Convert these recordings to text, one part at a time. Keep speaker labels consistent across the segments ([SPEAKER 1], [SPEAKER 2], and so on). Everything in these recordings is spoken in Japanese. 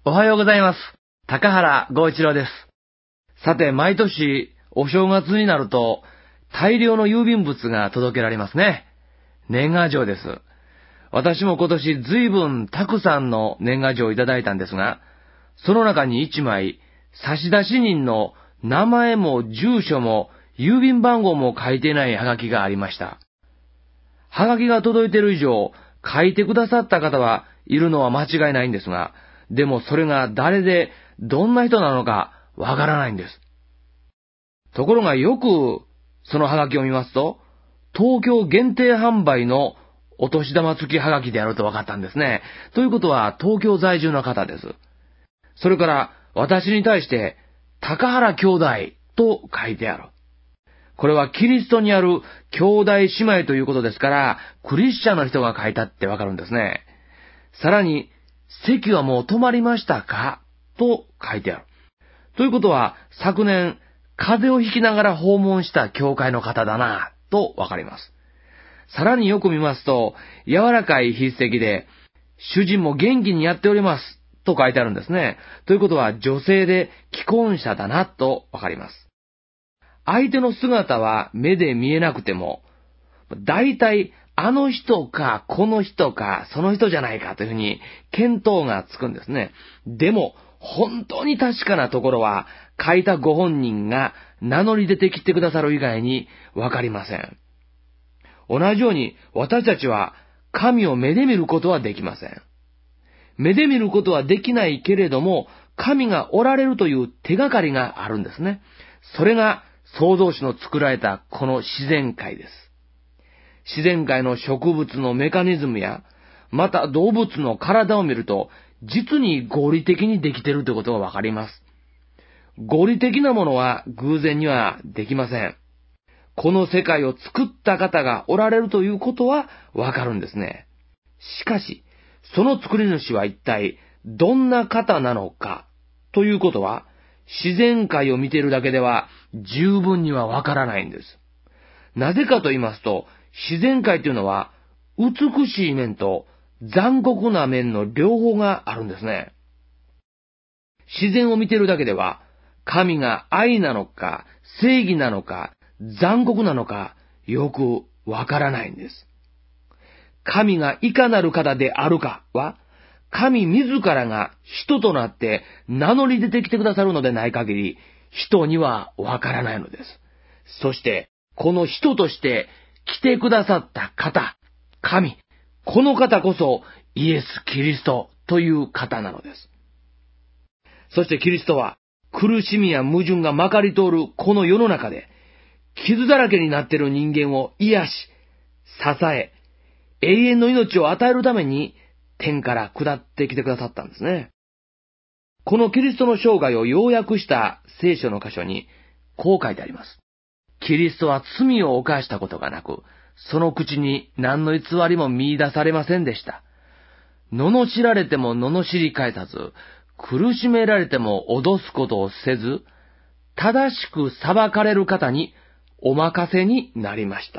[SPEAKER 1] おはようございます。高原剛一郎です。さて、毎年お正月になると大量の郵便物が届けられますね。年賀状です。私も今年随分たくさんの年賀状をいただいたんですが、その中に一枚、差出人の名前も住所も郵便番号も書いていないハガキがありました。ハガキが届いている以上、書いてくださった方はいるのは間違いないんですが、でもそれが誰でどんな人なのかわからないんです。ところがよくそのハガキを見ますと、東京限定販売のお年玉付きハガキであると分かったんですね。ということは東京在住の方です。それから私に対して高原兄弟と書いてある。これはキリストにある兄弟姉妹ということですから、クリスチャンの人が書いたってわかるんですね。さらに、席はもう止まりましたかと書いてある。ということは、昨年、風邪をひきながら訪問した教会の方だなとわかります。さらによく見ますと、柔らかい筆跡で、主人も元気にやっておりますと書いてあるんですね。ということは、女性で既婚者だなとわかります。相手の姿は目で見えなくても、大体あの人かこの人かその人じゃないかというふうに見当がつくんですね。でも本当に確かなところは書いたご本人が名乗り出てきてくださる以外にわかりません。同じように私たちは神を目で見ることはできません。目で見ることはできないけれども、神がおられるという手がかりがあるんですね。それが創造主の作られたこの自然界です。自然界の植物のメカニズムや、また動物の体を見ると、実に合理的にできているということがわかります。合理的なものは偶然にはできません。この世界を作った方がおられるということはわかるんですね。しかし、その作り主は一体どんな方なのかということは、自然界を見ているだけでは十分にはわからないんです。なぜかと言いますと、自然界というのは美しい面と残酷な面の両方があるんですね。自然を見ているだけでは、神が愛なのか正義なのか残酷なのかよくわからないんです。神がいかなる方であるかは、神自らが人となって名乗り出てきてくださるのでない限り、人にはわからないのです。そして、この人として来てくださった方、神、この方こそイエス・キリストという方なのです。そしてキリストは苦しみや矛盾がまかり通るこの世の中で、傷だらけになっている人間を癒し、支え、永遠の命を与えるために天から下ってきてくださったんですね。このキリストの生涯を要約した聖書の箇所にこう書いてあります。キリストは罪を犯したことがなく、その口に何の偽りも見出されませんでした。罵られても罵り返さず、苦しめられても脅すことをせず、正しく裁かれる方にお任せになりました。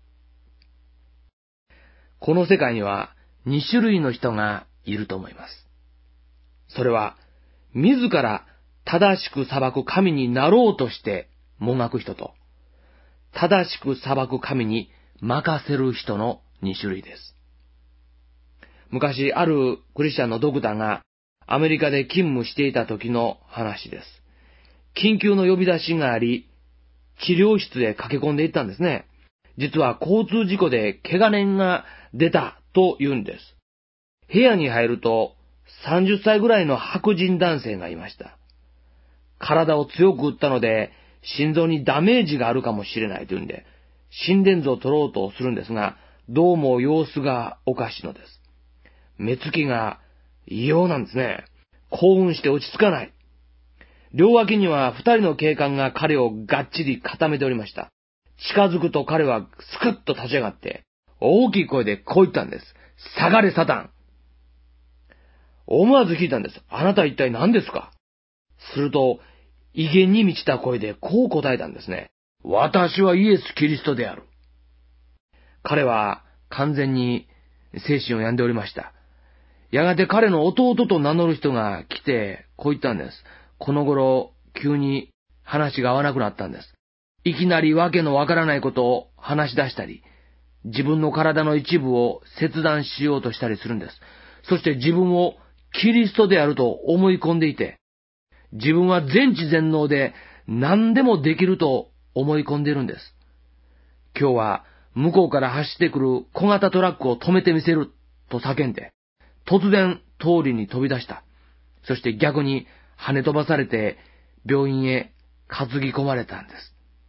[SPEAKER 1] この世界には2種類の人がいると思います。それは、自ら正しく裁く神になろうとしてもがく人と、正しく裁く神に任せる人の2種類です。昔、あるクリスチャンのドクターがアメリカで勤務していた時の話です。緊急の呼び出しがあり、治療室へ駆け込んでいったんですね。実は交通事故で怪我人が出たと言うんです。部屋に入ると30歳ぐらいの白人男性がいました。体を強く打ったので心臓にダメージがあるかもしれないというんで、心電図を取ろうとするんですが、どうも様子がおかしいのです。目つきが異様なんですね。興奮して落ち着かない。両脇には2人の警官が彼をがっちり固めておりました。近づくと彼はスクッと立ち上がって、大きい声でこう言ったんです。下がれサタン。思わず聞いたんです。あなた一体何ですか？すると、威厳に満ちた声でこう答えたんですね。私はイエス・キリストである。彼は完全に精神を病んでおりました。 やがて彼の弟と名乗る人が来て、こう言ったんです。この頃、急に話が合わなくなったんです。いきなりわけのわからないことを話し出したり、自分の体の一部を切断しようとしたりするんです。そして自分をキリストであると思い込んでいて、自分は全知全能で何でもできると思い込んでいるんです。今日は向こうから走ってくる小型トラックを止めてみせると叫んで、突然通りに飛び出した。そして逆に跳ね飛ばされて病院へ担ぎ込まれたんです。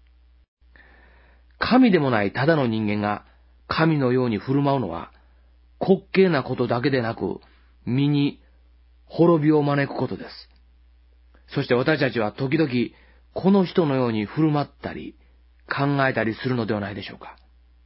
[SPEAKER 1] 神でもないただの人間が神のように振る舞うのは滑稽なことだけでなく、身に滅びを招くことです。そして私たちは時々この人のように振る舞ったり考えたりするのではないでしょうか。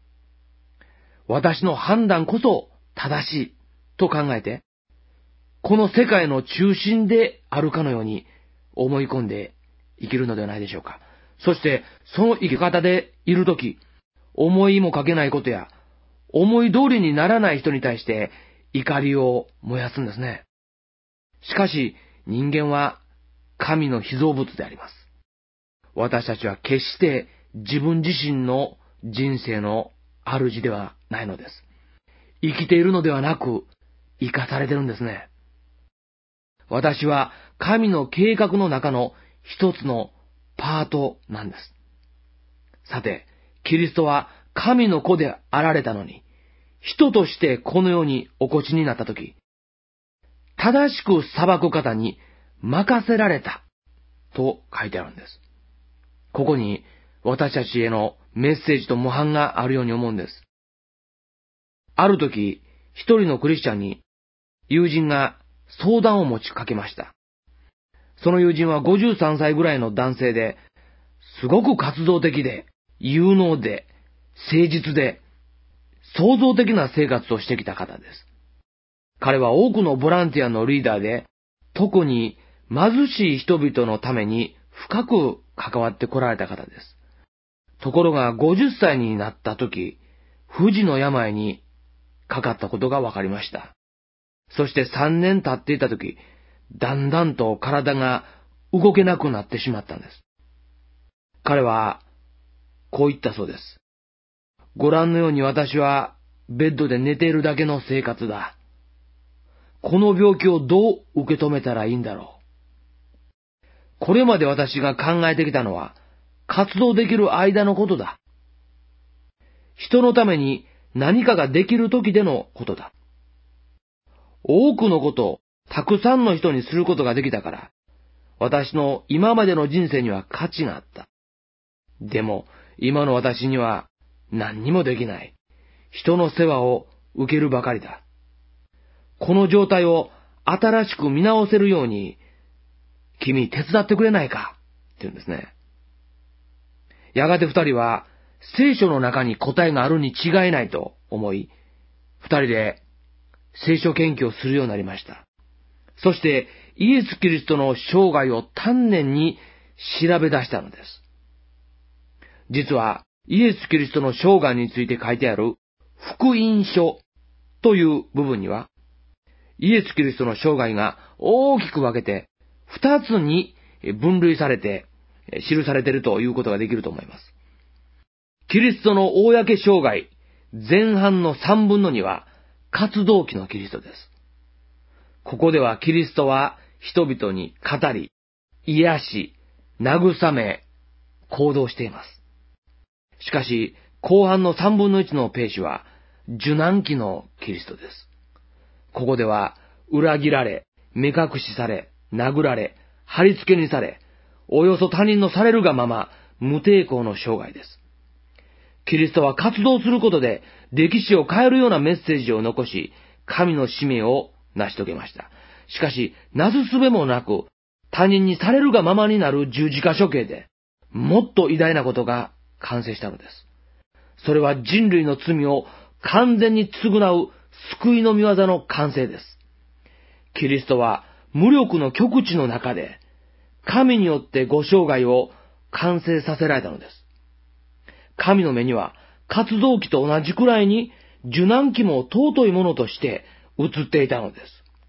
[SPEAKER 1] 私の判断こそ正しいと考えて、この世界の中心であるかのように思い込んで生きるのではないでしょうか。そしてその生き方でいるとき、思いもかけないことや思い通りにならない人に対して怒りを燃やすんですね。しかし人間は神の被造物であります。私たちは決して自分自身の人生の主ではないのです。生きているのではなく生かされてるんですね。私は神の計画の中の一つのパートなんです。さて、キリストは神の子であられたのに、人としてこの世にお越しになったとき、正しく裁く方に任せられたと書いてあるんです。ここに私たちへのメッセージと模範があるように思うんです。ある時、一人のクリスチャンに友人が相談を持ちかけました。その友人は53歳ぐらいの男性で、すごく活動的で、有能で、誠実で、創造的な生活をしてきた方です。彼は多くのボランティアのリーダーで、特に貧しい人々のために深く関わってこられた方です。ところが50歳になった時、不治の病にかかったことが分かりました。そして3年経っていた時、だんだんと体が動けなくなってしまったんです。彼はこう言ったそうです。ご覧のように私はベッドで寝ているだけの生活だ。この病気をどう受け止めたらいいんだろう。これまで私が考えてきたのは活動できる間のことだ。人のために何かができる時でのことだ。多くのことをたくさんの人にすることができたから、私の今までの人生には価値があった。でも今の私には何にもできない。人の世話を受けるばかりだ。この状態を新しく見直せるように、君手伝ってくれないかって言うんですね。やがて二人は聖書の中に答えがあるに違いないと思い、二人で聖書研究をするようになりました。そしてイエス・キリストの生涯を丹念に調べ出したのです。実はイエス・キリストの生涯について書いてある福音書という部分には、イエス・キリストの生涯が大きく分けて二つに分類されて記されているということができると思います。キリストの公生涯前半の3分の2は活動期のキリストです。ここではキリストは人々に語り、癒し、慰め、行動しています。しかし、後半の3分の1のページは受難期のキリストです。ここでは裏切られ、目隠しされ、殴られ、貼り付けにされ、およそ他人のされるがまま無抵抗の生涯です。キリストは活動することで歴史を変えるようなメッセージを残し、神の使命を成し遂げました。しかし、なすすべもなく、他人にされるがままになる十字架処刑で、もっと偉大なことが完成したのです。それは人類の罪を完全に償う救いの御業の完成です。キリストは無力の極地の中で、神によってご生涯を完成させられたのです。神の目には活動期と同じくらいに受難期も尊いものとして映っていたのです。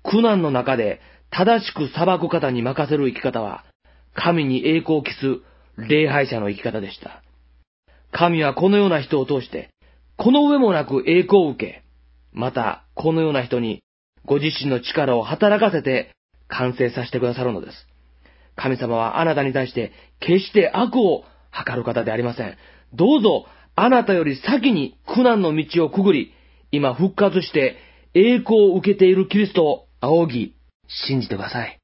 [SPEAKER 1] 苦難の中で正しく裁く方に任せる生き方は、神に栄光を期す礼拝者の生き方でした。神はこのような人を通して、この上もなく栄光を受け、またこのような人にご自身の力を働かせて完成させてくださるのです。神様はあなたに対して決して悪を図る方でありません。どうぞあなたより先に苦難の道をくぐり、今復活して栄光を受けているキリストを仰ぎ、信じてください。